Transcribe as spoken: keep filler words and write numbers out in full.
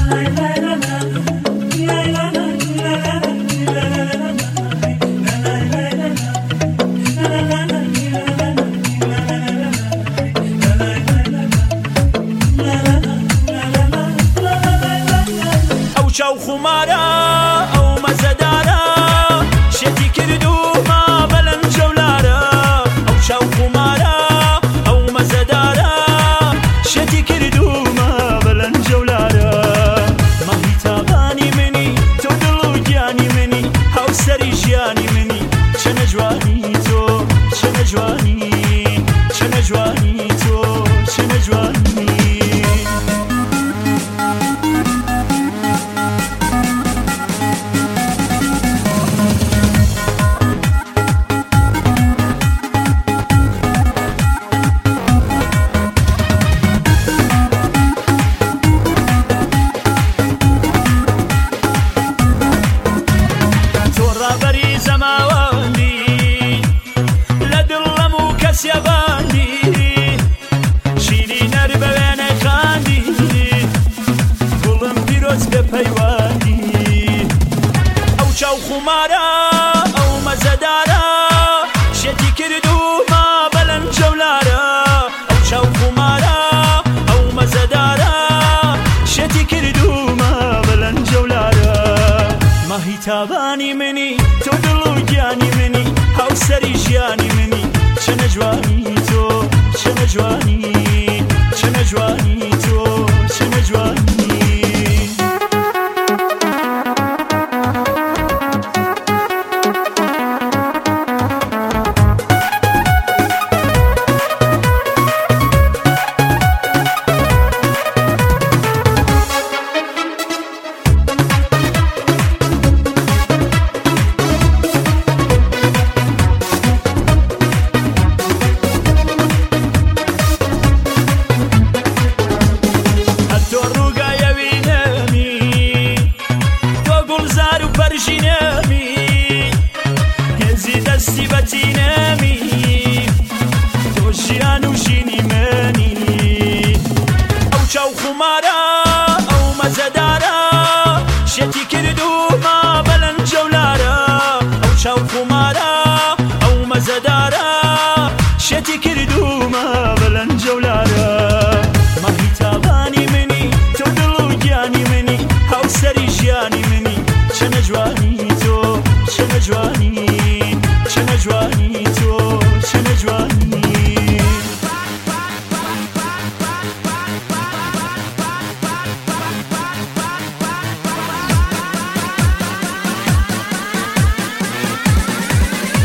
شو خمارا او مزدارا شتی کردو ما بلن جولارا او شو خمارا او مزدارا شتی کردو ما بلن جولارا ما هی تابانی منی تو دلو جانی منی هاو سری جانی منی چه جوانی تو چه جوانی چه جوانی تو چه جوانی شو خمارا او مزدارا شتی کردو ما بلن جولارا او شو خمارا او مزدارا شتی کردو ما بلن جولارا ما هی تابانی منی تو دلو جانی منی هاو سری جانی منی چه جوانی تو چه جوانی چه جوانی تو چه جوانی دستی بتینمی تو جیان و جینی منی او چاو خمارا